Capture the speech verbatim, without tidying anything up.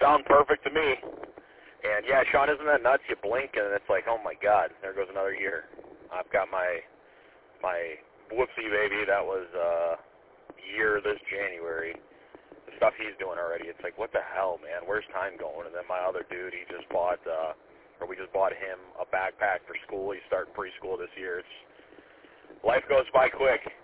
sound perfect to me. And, yeah, Sean, isn't that nuts? You blink, and it's like, oh, my God, there goes another year. I've got my my whoopsie baby that was uh, year this January. The stuff he's doing already, it's like, what the hell, man? Where's time going? And then my other dude, he just bought, uh, or we just bought him a backpack for school. He's starting preschool this year. It's life goes by quick.